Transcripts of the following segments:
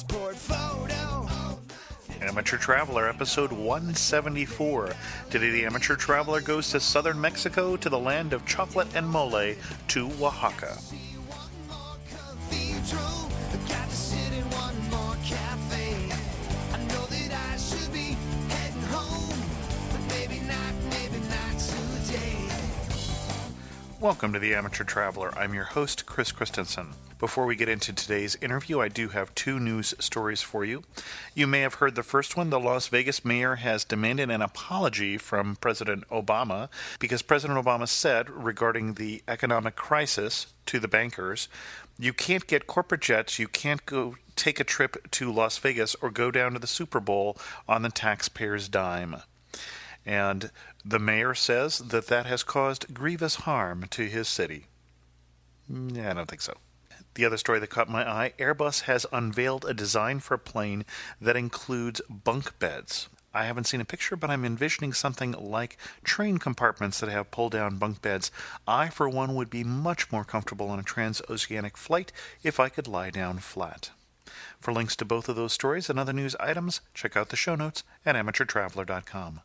passport photo. Amateur Traveler, episode 174. Today, the Amateur Traveler goes to southern Mexico, to the land of chocolate and mole, to Oaxaca. Welcome to the Amateur Traveler. I'm your host, Chris Christensen. Before we get into today's interview, I do have two news stories for you. You may have heard the first one. The Las Vegas mayor has demanded an apology from President Obama because President Obama said regarding the economic crisis to the bankers, you can't get corporate jets, you can't go take a trip to Las Vegas or go down to the Super Bowl on the taxpayer's dime. And the mayor says that has caused grievous harm to his city. Yeah, I don't think so. The other story that caught my eye, Airbus has unveiled a design for a plane that includes bunk beds. I haven't seen a picture, but I'm envisioning something like train compartments that have pull-down bunk beds. I, for one, would be much more comfortable on a transoceanic flight if I could lie down flat. For links to both of those stories and other news items, check out the show notes at amateurtraveler.com.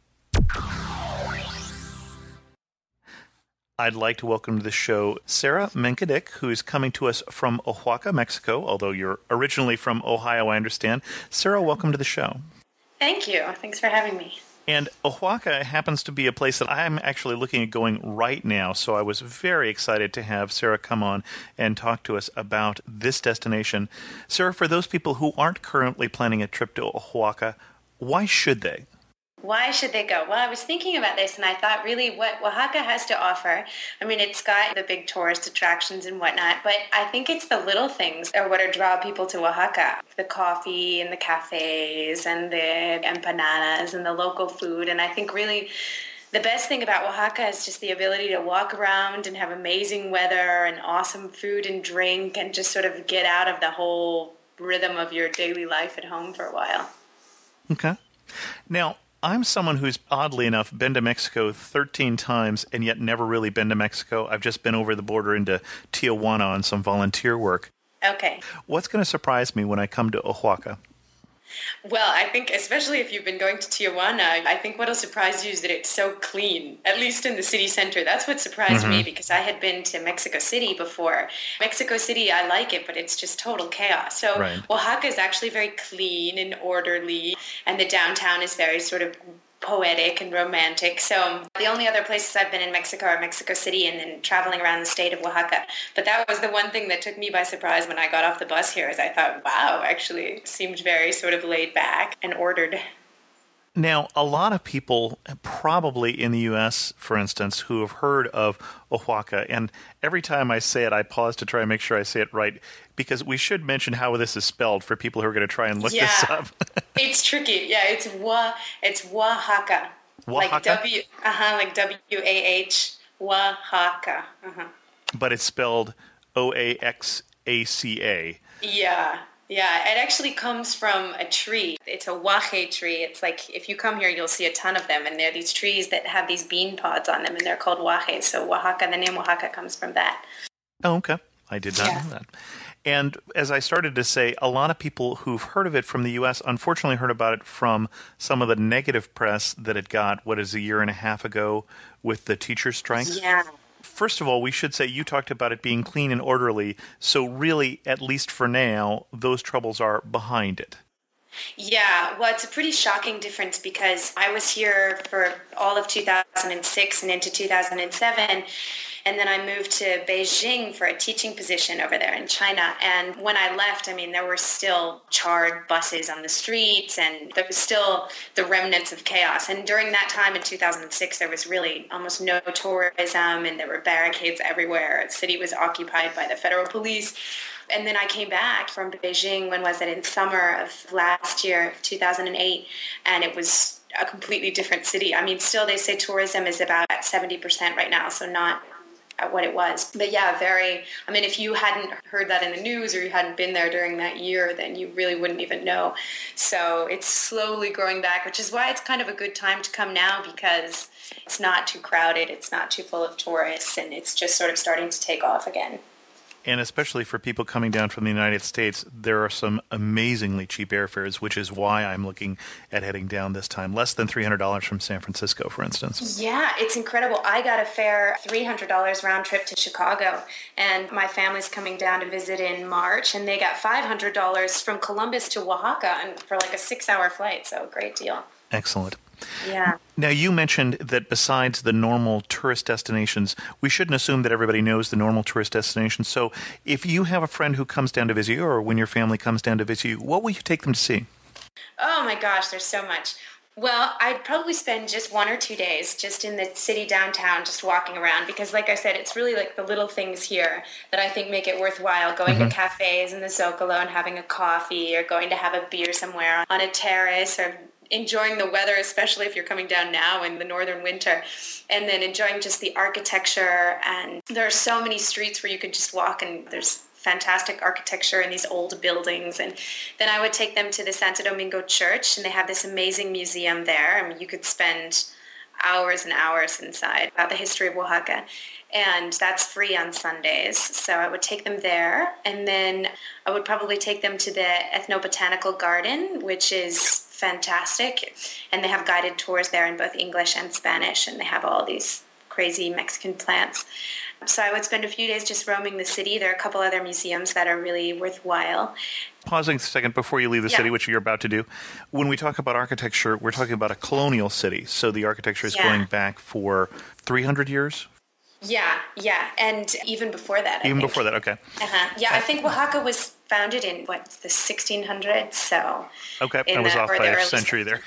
I'd like to welcome to the show Sarah Menkedik, who is coming to us from Oaxaca, Mexico, although you're originally from Ohio, I understand. Sarah, welcome to the show. Thank you. Thanks for having me. And Oaxaca happens to be a place that I'm actually looking at going right now, so I was very excited to have Sarah come on and talk to us about this destination. Sarah, for those people who aren't currently planning a trip to Oaxaca, why should they? Why should they go? Well, I was thinking about this, and I thought really what Oaxaca has to offer, I mean, it's got the big tourist attractions and whatnot, but I think it's the little things are what draw people to Oaxaca. The coffee and the cafes and the empanadas and the local food. And I think really the best thing about Oaxaca is just the ability to walk around and have amazing weather and awesome food and drink and just sort of get out of the whole rhythm of your daily life at home for a while. Okay. Now, I'm someone who's, oddly enough, been to Mexico 13 times and yet never really been to Mexico. I've just been over the border into Tijuana on some volunteer work. Okay. What's going to surprise me when I come to Oaxaca? Well, I think especially if you've been going to Tijuana, I think what'll surprise you is that it's so clean, at least in the city center. That's what surprised me because I had been to Mexico City before. Mexico City, I like it, but it's just total chaos. So right. Oaxaca is actually very clean and orderly, and the downtown is very sort of poetic and romantic. So the only other places I've been in Mexico are Mexico City and then traveling around the state of Oaxaca. But that was the one thing that took me by surprise when I got off the bus here, is I thought, wow, actually it seemed very sort of laid back and ordered. Now, a lot of people, probably in the U.S., for instance, who have heard of Oaxaca, and every time I say it, I pause to try and make sure I say it right, because we should mention how this is spelled for people who are going to try and look this up. It's tricky. Yeah, it's Oaxaca. Oaxaca? Like W-A-H, Oaxaca. But it's spelled O-A-X-A-C-A. Yeah, it actually comes from a tree. It's a huaje tree. It's like, if you come here, you'll see a ton of them. And they're these trees that have these bean pods on them, and they're called huajes. So Oaxaca, the name Oaxaca comes from that. Oh, okay. I did not know that. And as I started to say, a lot of people who've heard of it from the U.S. unfortunately heard about it from some of the negative press that it got, a year and a half ago with the teacher strikes? Yeah. First of all, we should say you talked about it being clean and orderly, so really, at least for now, those troubles are behind it. Yeah, well, it's a pretty shocking difference because I was here for all of 2006 and into 2007, and then I moved to Beijing for a teaching position over there in China. And when I left, I mean, there were still charred buses on the streets, and there was still the remnants of chaos. And during that time in 2006, there was really almost no tourism, and there were barricades everywhere. The city was occupied by the federal police. And then I came back from Beijing, when was it, in summer of last year, 2008, and it was a completely different city. I mean, still they say tourism is about at 70% right now, so not at what it was. But yeah, if you hadn't heard that in the news or you hadn't been there during that year, then you really wouldn't even know. So it's slowly growing back, which is why it's kind of a good time to come now, because it's not too crowded, it's not too full of tourists, and it's just sort of starting to take off again. And especially for people coming down from the United States, there are some amazingly cheap airfares, which is why I'm looking at heading down this time. Less than $300 from San Francisco, for instance. Yeah, it's incredible. I got a fare, $300 round trip to Chicago, and my family's coming down to visit in March, and they got $500 from Columbus to Oaxaca and for like a 6-hour flight, so great deal. Excellent. Yeah. Now, you mentioned that besides the normal tourist destinations, we shouldn't assume that everybody knows the normal tourist destinations. So if you have a friend who comes down to visit you, or when your family comes down to visit you, what will you take them to see? Oh my gosh, there's so much. Well, I'd probably spend just 1 or 2 days just in the city downtown, just walking around, because like I said, it's really like the little things here that I think make it worthwhile, going to cafes in the Zocalo and having a coffee, or going to have a beer somewhere on a terrace, or enjoying the weather, especially if you're coming down now in the northern winter, and then enjoying just the architecture. And there are so many streets where you could just walk, and there's fantastic architecture in these old buildings. And then I would take them to the Santo Domingo Church, and they have this amazing museum there. I mean, you could spend hours and hours inside about the history of Oaxaca, and that's free on Sundays. So I would take them there, and then I would probably take them to the Ethnobotanical Garden, which is fantastic, and they have guided tours there in both English and Spanish, and they have all these crazy Mexican plants. So I would spend a few days just roaming the city. There are a couple other museums that are really worthwhile. Pausing a second before you leave the city, which you're about to do. When we talk about architecture, we're talking about a colonial city. So the architecture is going back for 300 years? Yeah, and even before that. Even before that, okay. Yeah, I think Oaxaca was founded in, the 1600s, so... Okay, I was off by a century there.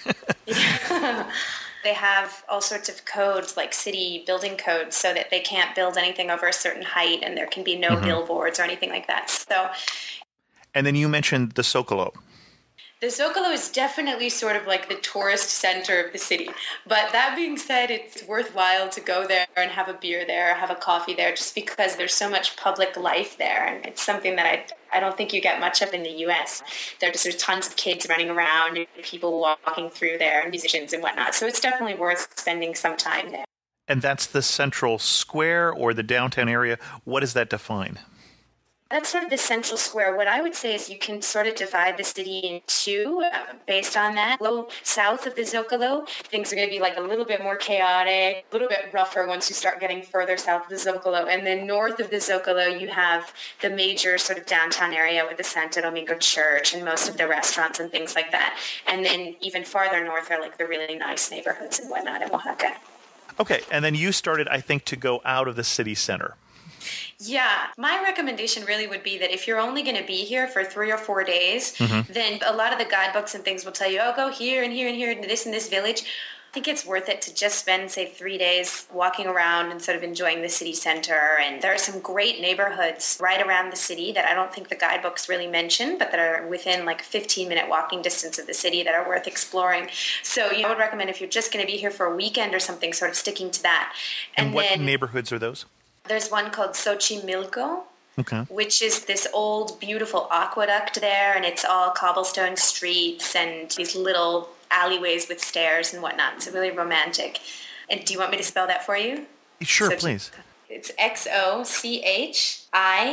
They have all sorts of codes, like city building codes, so that they can't build anything over a certain height, and there can be no billboards or anything like that. So, and then you mentioned the Zocalo. The Zocalo is definitely sort of like the tourist center of the city. But that being said, it's worthwhile to go there and have a beer there, have a coffee there, just because there's so much public life there. And it's something that I don't think you get much of in the U.S. There's tons of kids running around and people walking through there and musicians and whatnot. So it's definitely worth spending some time there. And that's the central square or the downtown area. What does that define? That's sort of the central square. What I would say is you can sort of divide the city in two based on that. Low south of the Zocalo, things are going to be like a little bit more chaotic, a little bit rougher once you start getting further south of the Zocalo. And then north of the Zocalo, you have the major sort of downtown area with the Santo Domingo Church and most of the restaurants and things like that. And then even farther north are like the really nice neighborhoods and whatnot in Oaxaca. Okay, and then you started, I think, to go out of the city center. Yeah, my recommendation really would be that if you're only going to be here for 3 or 4 days, then a lot of the guidebooks and things will tell you, oh, go here and here and here and this village. I think it's worth it to just spend, say, 3 days walking around and sort of enjoying the city center. And there are some great neighborhoods right around the city that I don't think the guidebooks really mention, but that are within like a 15-minute walking distance of the city that are worth exploring. So I would recommend if you're just going to be here for a weekend or something, sort of sticking to that. And what neighborhoods are those? There's one called Xochimilco, okay, which is this old, beautiful aqueduct there, and it's all cobblestone streets and these little alleyways with stairs and whatnot. It's really romantic. And do you want me to spell that for you? Sure, please. It's Xochimilco.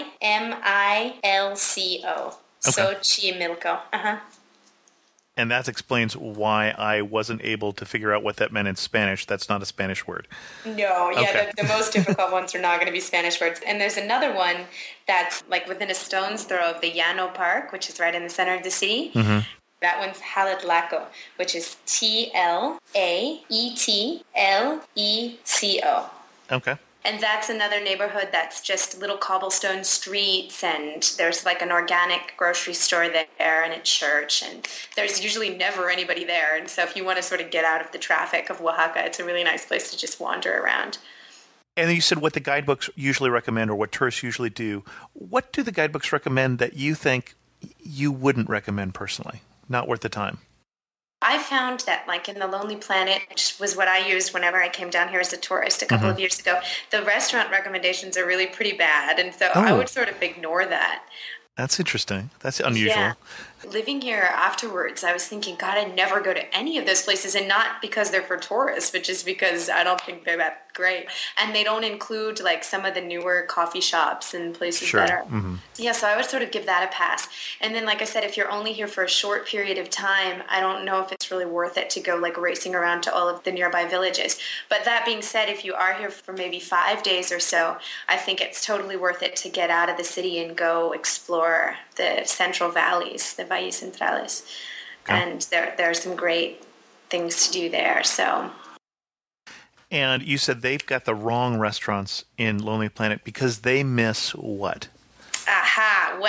Okay. Xochimilco. And that explains why I wasn't able to figure out what that meant in Spanish. That's not a Spanish word. No, yeah, okay. The most difficult ones are not going to be Spanish words. And there's another one that's like within a stone's throw of the Llano Park, which is right in the center of the city. That one's Tlaletlaco, which is Tlaetleco. Okay. And that's another neighborhood that's just little cobblestone streets, and there's like an organic grocery store there and a church, and there's usually never anybody there. And so if you want to sort of get out of the traffic of Oaxaca, it's a really nice place to just wander around. And you said what the guidebooks usually recommend or what tourists usually do. What do the guidebooks recommend that you think you wouldn't recommend personally? Not worth the time? I found that, like in the Lonely Planet, which was what I used whenever I came down here as a tourist a couple of years ago, the restaurant recommendations are really pretty bad, and so I would sort of ignore that. That's interesting. That's unusual. Living here afterwards, I was thinking, God, I'd never go to any of those places, and not because they're for tourists, but just because I don't think they're that great. And they don't include like some of the newer coffee shops and places Sure. that are. Mm-hmm. Yeah, so I would sort of give that a pass. And then, like I said, if you're only here for a short period of time, I don't know if it's really worth it to go like racing around to all of the nearby villages. But that being said, if you are here for maybe 5 days or so, I think it's totally worth it to get out of the city and go explore the central valleys, the Valles Centrales. Okay. And there are some great things to do there. So. And you said they've got the wrong restaurants in Lonely Planet because they miss what? Aha,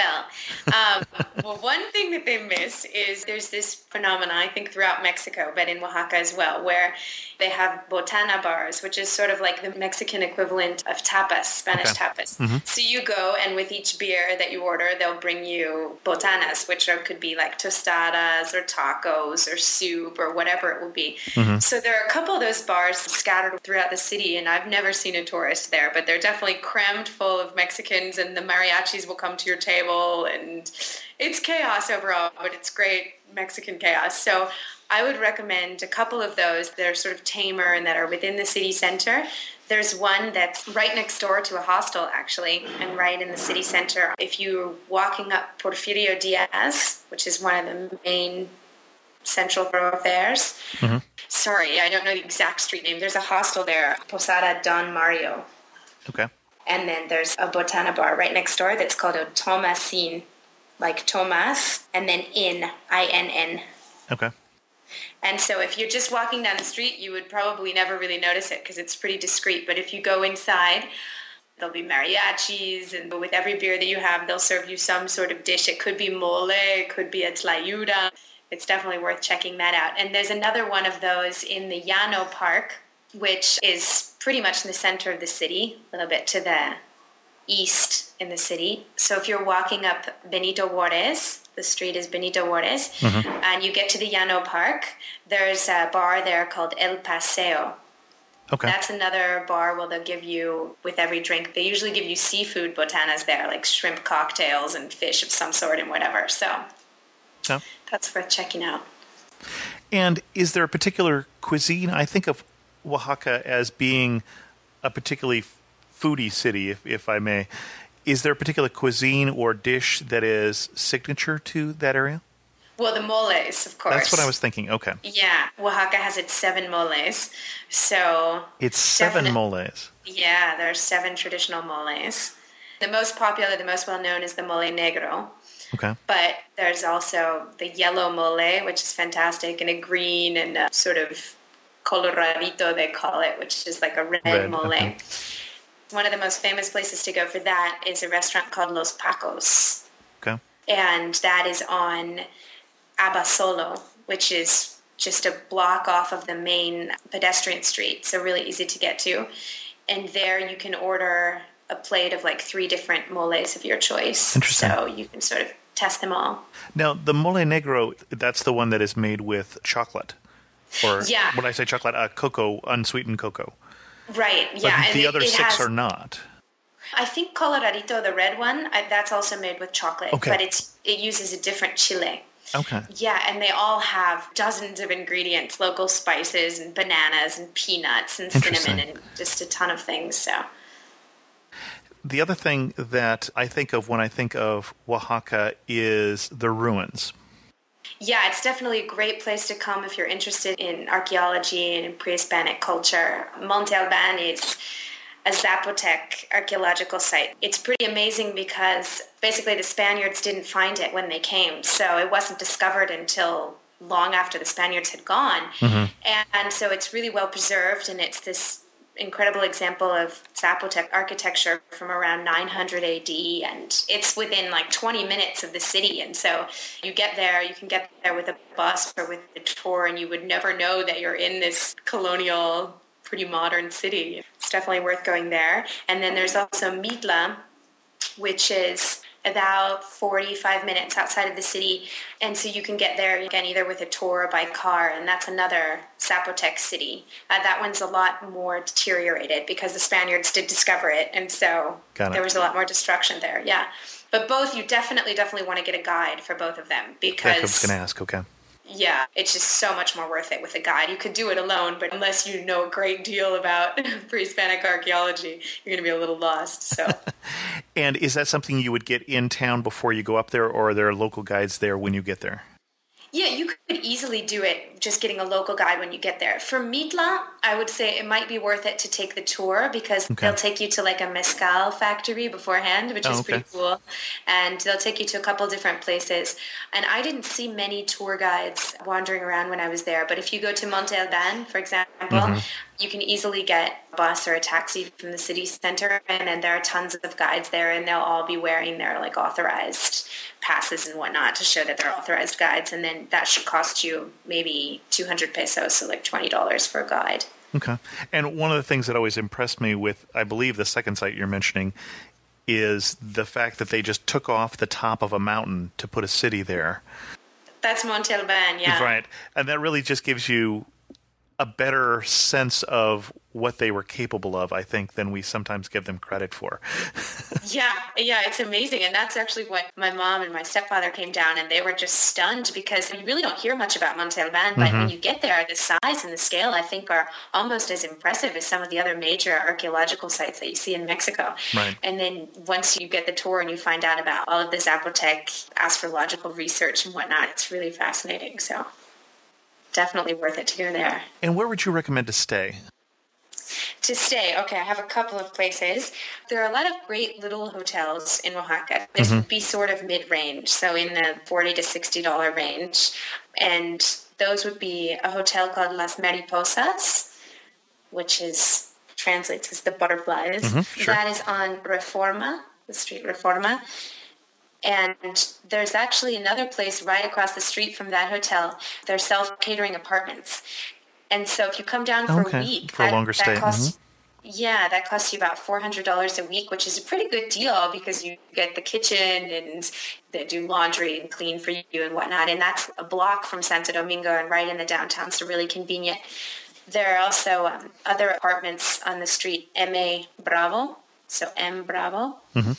well, one thing that they miss is there's this phenomenon, I think, throughout Mexico, but in Oaxaca as well, where they have botana bars, which is sort of like the Mexican equivalent of tapas, Spanish tapas. Mm-hmm. So you go, and with each beer that you order, they'll bring you botanas, which could be like tostadas or tacos or soup or whatever it will be. Mm-hmm. So there are a couple of those bars scattered throughout the city, and I've never seen a tourist there, but they're definitely crammed full of Mexicans, and the mariachis will come to your table, and it's chaos overall, but it's great Mexican chaos. So I would recommend a couple of those that are sort of tamer and that are within the city center. There's one that's right next door to a hostel, actually, and right in the city center. If you're walking up Porfirio Diaz, which is one of the main central thoroughfares. Mm-hmm. Sorry, I don't know the exact street name. There's a hostel there, Posada Don Mario. Okay. And then there's a botana bar right next door that's called a Tomasin, like Tomas, and then Inn, I-N-N. Okay. And so if you're just walking down the street, you would probably never really notice it because it's pretty discreet. But if you go inside, there'll be mariachis, and with every beer that you have, they'll serve you some sort of dish. It could be mole, it could be a tlayuda. It's definitely worth checking that out. And there's another one of those in the Llano Park, which is pretty much in the center of the city, a little bit to the east in the city. So if you're walking up Benito Juarez, the street is Benito Juarez, mm-hmm. and you get to the Llano Park, there's a bar there called El Paseo. Okay. That's another bar where they'll give you, with every drink, they usually give you seafood botanas there, like shrimp cocktails and fish of some sort and whatever. So that's worth checking out. And is there a particular cuisine? I think of Oaxaca as being a particularly foodie city, if I may. Is there a particular cuisine or dish that is signature to that area? Well, the moles, of course. That's what I was thinking. Okay. Yeah, Oaxaca has its 7 moles. So it's 7 moles. Yeah, there are 7 traditional moles. The most popular, the most well-known is the mole negro. Okay. But there's also the yellow mole, which is fantastic, and a green and a sort of coloradito, they call it, which is like a red mole. Okay. One of the most famous places to go for that is a restaurant called Los Pacos. Okay. And that is on Abasolo, which is just a block off of the main pedestrian street, so really easy to get to. And there you can order a plate of like 3 different moles of your choice. Interesting. So you can sort of test them all. Now, the mole negro, that's the one that is made with chocolate. Or when I say chocolate, cocoa, unsweetened cocoa. Right, yeah. But the other 6 are not. I think Coloradito, the red one, that's also made with chocolate. Okay. But it uses a different chile. Okay. Yeah, and they all have dozens of ingredients, local spices and bananas and peanuts and cinnamon and just a ton of things. So. The other thing that I think of when I think of Oaxaca is the ruins. Yeah, it's definitely a great place to come if you're interested in archaeology and in pre-Hispanic culture. Monte Alban is a Zapotec archaeological site. It's pretty amazing because basically the Spaniards didn't find it when they came, so it wasn't discovered until long after the Spaniards had gone. Mm-hmm. And so it's really well preserved, and it's this incredible example of Zapotec architecture from around 900 AD, and it's within like 20 minutes of the city. And so you can get there with a bus or with a tour, and you would never know that you're in this colonial, pretty modern city. It's definitely worth going there. And then there's also Mitla, which is about 45 minutes outside of the city. And so you can get there, again, either with a tour or by car, and that's another Zapotec city. That one's a lot more deteriorated because the Spaniards did discover it, and so there was a lot more destruction there, yeah. But both, you definitely want to get a guide for both of them because I was going to ask. Okay. yeah, it's just so much more worth it with a guide. You could do it alone, but unless you know a great deal about pre-Hispanic archaeology, you're going to be a little lost. So, And is that something you would get in town before you go up there, or are there local guides there when you get there? yeah, you could easily do it just getting a local guide when you get there. For Mitla, I would say it might be worth it to take the tour because they'll take you to like a mezcal factory beforehand, which is pretty cool. And they'll take you to a couple different places. And I didn't see many tour guides wandering around when I was there. But if you go to Monte Alban, for example, you can easily get a bus or a taxi from the city center. And then there are tons of guides there, and they'll all be wearing their like authorized passes and whatnot to show that they're authorized guides. And then that should cost you maybe 200 pesos, so like $20 for a guide. Okay. And one of the things that always impressed me with, I believe, the second site you're mentioning is the fact that they just took off the top of a mountain to put a city there. That's Monte Alban, yeah. Right. And that really just gives you a better sense of what they were capable of, I think, than we sometimes give them credit for. Yeah, it's amazing. And that's actually what my mom and my stepfather came down, and they were just stunned because you really don't hear much about Monte Alban, but when you get there, the size and the scale, I think, are almost as impressive as some of the other major archaeological sites that you see in Mexico. Right. And then once you get the tour and you find out about all of the Zapotec astrological research and whatnot, it's really fascinating. So definitely worth it to go there. And where would you recommend to stay? To stay, okay, I have a couple of places. There are a lot of great little hotels in Oaxaca. This would be sort of mid-range, so in the $40 to $60 range. And those would be a hotel called Las Mariposas, which translates as the butterflies. Sure. That is on Reforma, the street Reforma. And there's actually another place right across the street from that hotel. They're self-catering apartments. And so if you come down for a week, for a longer stay. That costs you about $400 a week, which is a pretty good deal because you get the kitchen and they do laundry and clean for you and whatnot. And that's a block from Santo Domingo and right in the downtown, so really convenient. There are also other apartments on the street, M.A. Bravo, so M. Bravo.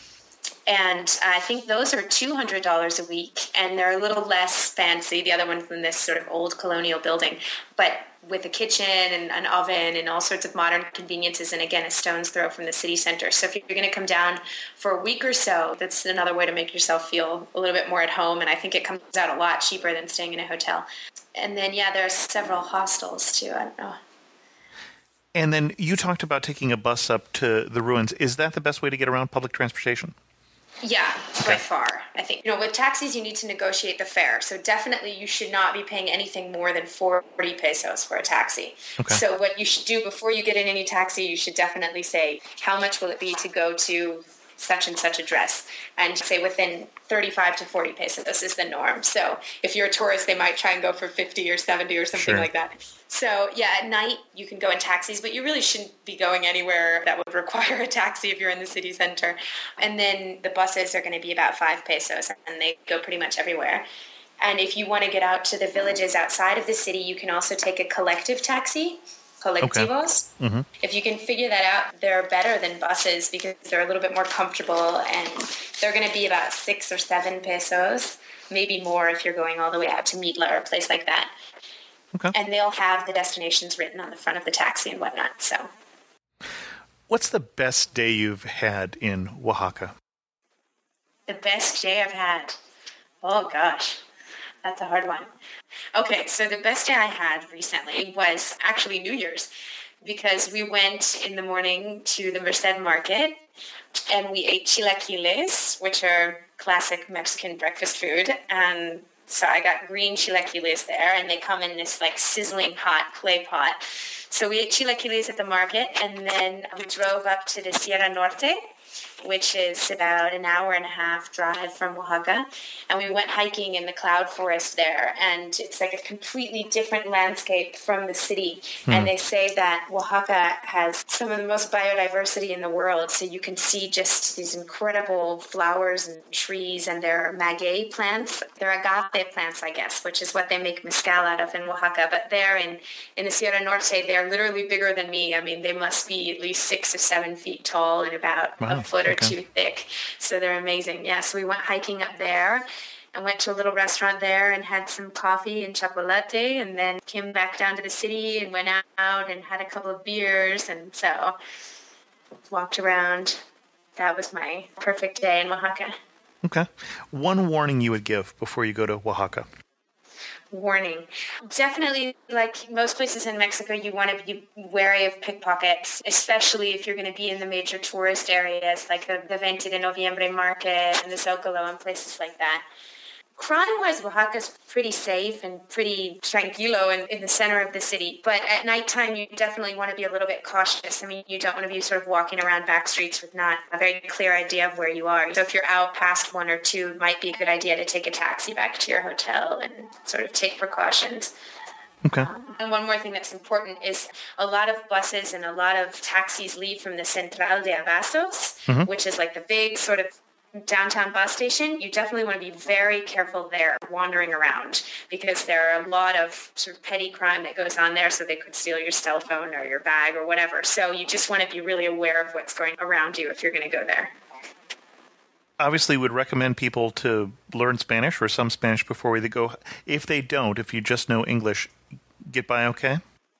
And I think those are $200 a week, and they're a little less fancy. The other one's in this sort of old colonial building, but with a kitchen and an oven and all sorts of modern conveniences, and again, a stone's throw from the city center. So if you're going to come down for a week or so, that's another way to make yourself feel a little bit more at home, and I think it comes out a lot cheaper than staying in a hotel. And then, there are several hostels, too. I don't know. And then you talked about taking a bus up to the ruins. Is that the best way to get around public transportation? Yeah, by far. I think, with taxis, you need to negotiate the fare. So definitely you should not be paying anything more than 40 pesos for a taxi. Okay. So what you should do before you get in any taxi, you should definitely say, how much will it be to go to such and such address? And say within 35 to 40 pesos is the norm. So if you're a tourist, they might try and go for 50 or 70 or something like that. So at night you can go in taxis, but you really shouldn't be going anywhere that would require a taxi if you're in the city center. And then the buses are going to be about 5 pesos, and they go pretty much everywhere. And if you want to get out to the villages outside of the city, you can also take a collective taxi. Colectivos. If you can figure that out, they're better than buses because they're a little bit more comfortable, and they're going to be about 6 or 7 pesos, maybe more if you're going all the way out to Mitla or a place like that. Okay. And they'll have the destinations written on the front of the taxi and whatnot. So, what's the best day you've had in Oaxaca? The best day I've had? Oh, gosh. That's a hard one. Okay, so the best day I had recently was actually New Year's, because we went in the morning to the Merced Market and we ate chilaquiles, which are classic Mexican breakfast food. And so I got green chilaquiles there, and they come in this like sizzling hot clay pot. So we ate chilaquiles at the market, and then we drove up to the Sierra Norte, which is about an hour and a half drive from Oaxaca. And we went hiking in the cloud forest there. And it's like a completely different landscape from the city. And they say that Oaxaca has some of the most biodiversity in the world. So you can see just these incredible flowers and trees, and they're maguey plants. They're agave plants, I guess, which is what they make mezcal out of in Oaxaca. But there in the Sierra Norte, they're literally bigger than me. I mean, they must be at least 6 or 7 feet tall and about a foot or two thick. So they're amazing. Yeah, so we went hiking up there and went to a little restaurant there and had some coffee and chocolate, and then came back down to the city and went out and had a couple of beers, and so walked around. That was my perfect day in Oaxaca. Okay. One warning you would give before you go to Oaxaca. Warning. Definitely, like most places in Mexico, you want to be wary of pickpockets, especially if you're going to be in the major tourist areas like the 20 de Noviembre market and the Zocalo and places like that. Crime-wise, Oaxaca's pretty safe and pretty tranquilo in the center of the city. But at nighttime, you definitely want to be a little bit cautious. I mean, you don't want to be sort of walking around back streets with not a very clear idea of where you are. So if you're out past 1 or 2, it might be a good idea to take a taxi back to your hotel and sort of take precautions. Okay. And one more thing that's important is a lot of buses and a lot of taxis leave from the Central de Abastos, which is like the big sort of downtown bus station. You definitely want to be very careful there wandering around, because there are a lot of sort of petty crime that goes on there, so they could steal your cell phone or your bag or whatever. So you just want to be really aware of what's going around you if you're going to go there. Obviously, would recommend people to learn Spanish or some Spanish before they go. If they don't, if you just know English, get by okay?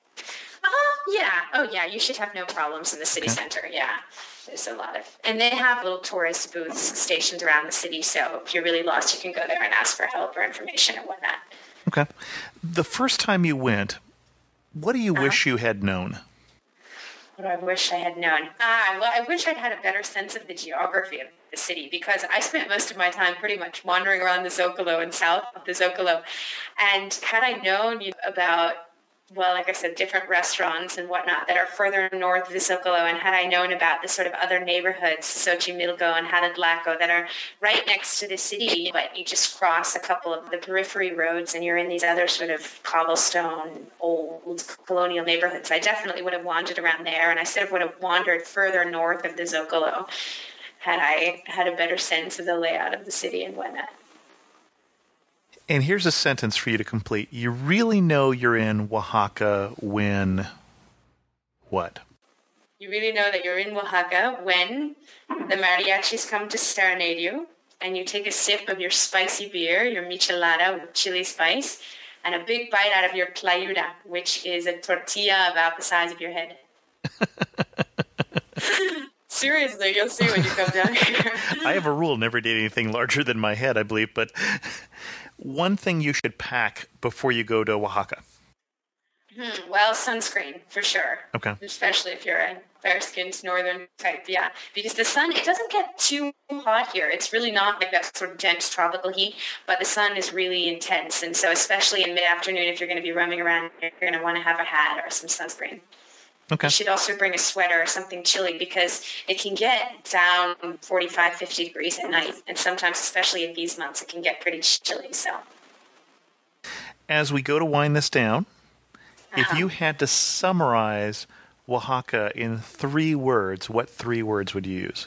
Yeah. Oh, yeah. You should have no problems in the city center. Yeah. There's a lot of, and they have little tourist booths stationed around the city. So if you're really lost, you can go there and ask for help or information or whatnot. Okay. The first time you went, what do you wish you had known? What I wish I had known? Well, I wish I'd had a better sense of the geography of the city, because I spent most of my time pretty much wandering around the Zocalo and south of the Zocalo. And had I known about, well, like I said, different restaurants and whatnot that are further north of the Zocalo, and had I known about the sort of other neighborhoods, Xochimilco and Jatitlaco, that are right next to the city, but you just cross a couple of the periphery roads and you're in these other sort of cobblestone, old colonial neighborhoods, I definitely would have wandered around there, and I sort of would have wandered further north of the Zocalo had I had a better sense of the layout of the city and whatnot. And here's a sentence for you to complete. You really know you're in Oaxaca when what? You really know that you're in Oaxaca when the mariachis come to serenade you, and you take a sip of your spicy beer, your michelada with chili spice, and a big bite out of your tlayuda, which is a tortilla about the size of your head. Seriously, you'll see when you come down here. I have a rule, never date anything larger than my head, I believe, but one thing you should pack before you go to Oaxaca. Well, sunscreen, for sure. Okay. Especially if you're a fair-skinned northern type, yeah. Because the sun, it doesn't get too hot here. It's really not like that sort of dense tropical heat, but the sun is really intense. And so especially in mid-afternoon, if you're going to be roaming around, you're going to want to have a hat or some sunscreen. Okay. You should also bring a sweater or something chilly, because it can get down 45, 50 degrees at night. And sometimes, especially in these months, it can get pretty chilly. So, as we go to wind this down, if you had to summarize Oaxaca in 3 words, what 3 words would you use?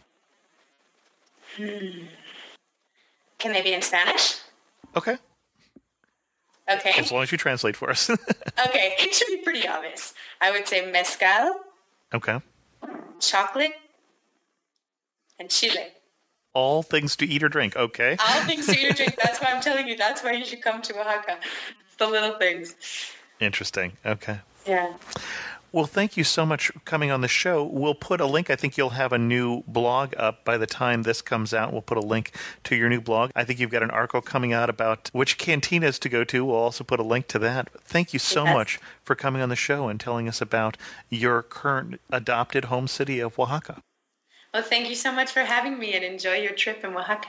Can they be in Spanish? Okay. Okay. As long as you translate for us. Okay, it should be pretty obvious. I would say mezcal. Okay. Chocolate. And chile. All things to eat or drink. Okay. All things to eat or drink. That's why I'm telling you. That's why you should come to Oaxaca. It's the little things. Interesting. Okay. Yeah. Well, thank you so much for coming on the show. We'll put a link. I think you'll have a new blog up by the time this comes out. We'll put a link to your new blog. I think you've got an article coming out about which cantinas to go to. We'll also put a link to that. Thank you so much for coming on the show and telling us about your current adopted home city of Oaxaca. Well, thank you so much for having me, and enjoy your trip in Oaxaca.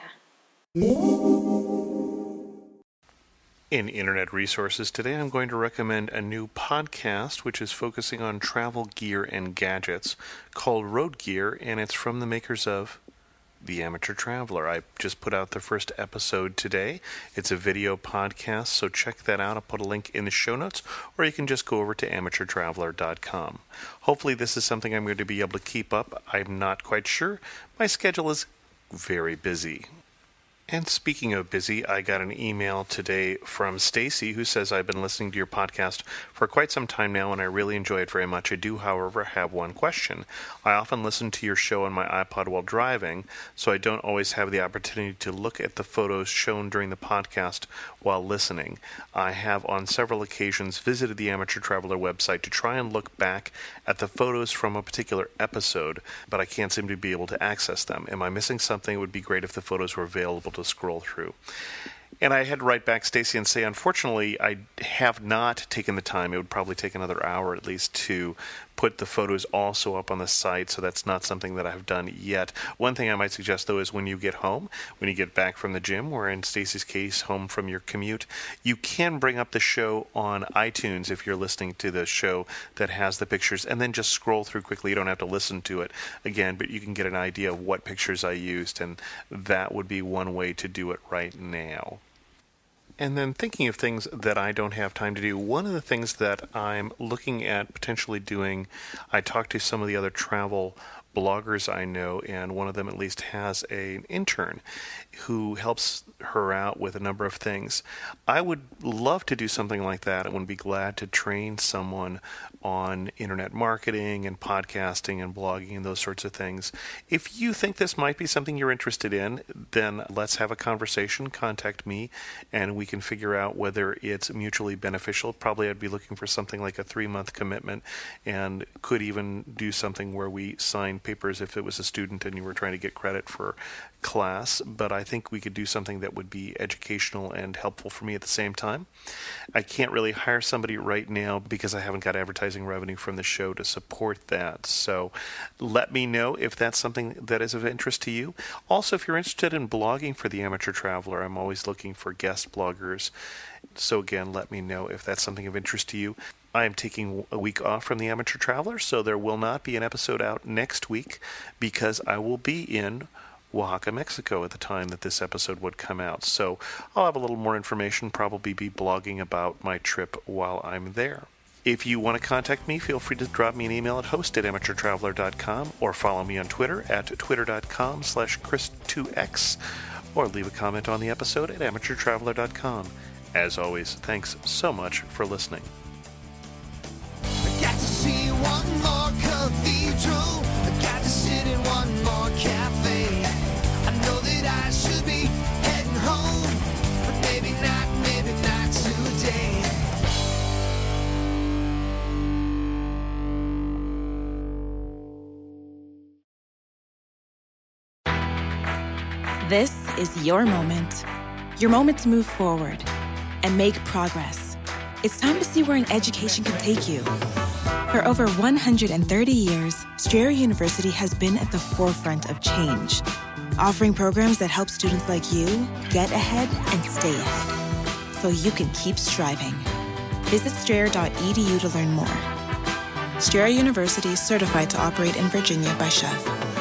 In Internet Resources today, I'm going to recommend a new podcast which is focusing on travel gear and gadgets called Road Gear, and it's from the makers of The Amateur Traveler. I just put out the first episode today. It's a video podcast, so check that out. I'll put a link in the show notes, or you can just go over to amateurtraveler.com. Hopefully this is something I'm going to be able to keep up. I'm not quite sure. My schedule is very busy. And speaking of busy, I got an email today from Stacy who says, I've been listening to your podcast for quite some time now and I really enjoy it very much. I do, however, have one question. I often listen to your show on my iPod while driving, so I don't always have the opportunity to look at the photos shown during the podcast while listening. I have on several occasions visited the Amateur Traveler website to try and look back at the photos from a particular episode, but I can't seem to be able to access them. Am I missing something? It would be great if the photos were available to scroll through. And I had to write back Stacy and say, unfortunately, I have not taken the time. It would probably take another hour at least to put the photos also up on the site, so that's not something that I've done yet. One thing I might suggest, though, is when you get home, when you get back from the gym, or in Stacy's case, home from your commute, you can bring up the show on iTunes if you're listening to the show that has the pictures, and then just scroll through quickly. You don't have to listen to it again, but you can get an idea of what pictures I used, and that would be one way to do it right now. And then thinking of things that I don't have time to do, one of the things that I'm looking at potentially doing, I talked to some of the other travel bloggers I know, and one of them at least has an intern who helps her out with a number of things. I would love to do something like that. I would be glad to train someone on internet marketing and podcasting and blogging and those sorts of things. If you think this might be something you're interested in, then let's have a conversation. Contact me and we can figure out whether it's mutually beneficial. Probably I'd be looking for something like a 3-month commitment, and could even do something where we sign papers if it was a student and you were trying to get credit for class, but I think we could do something that would be educational and helpful for me at the same time. I can't really hire somebody right now because I haven't got advertising revenue from the show to support that. So let me know if that's something that is of interest to you. Also, if you're interested in blogging for the Amateur Traveler, I'm always looking for guest bloggers. So again, let me know if that's something of interest to you. I am taking a week off from the Amateur Traveler, so there will not be an episode out next week because I will be in Oaxaca, Mexico at the time that this episode would come out. So I'll have a little more information, probably be blogging about my trip while I'm there. If you want to contact me, feel free to drop me an email at host@amateurtraveler.com or follow me on Twitter at twitter.com/Chris2x or leave a comment on the episode at amateurtraveler.com. As always, thanks so much for listening. I got to see one more cathedral. I got to sit in one more cafe. I know that I should be heading home, but maybe not today. This is your moment to move forward and make progress. It's time to see where an education can take you. For over 130 years, Strayer University has been at the forefront of change, offering programs that help students like you get ahead and stay ahead, so you can keep striving. Visit strayer.edu to learn more. Strayer University is certified to operate in Virginia by CHEV.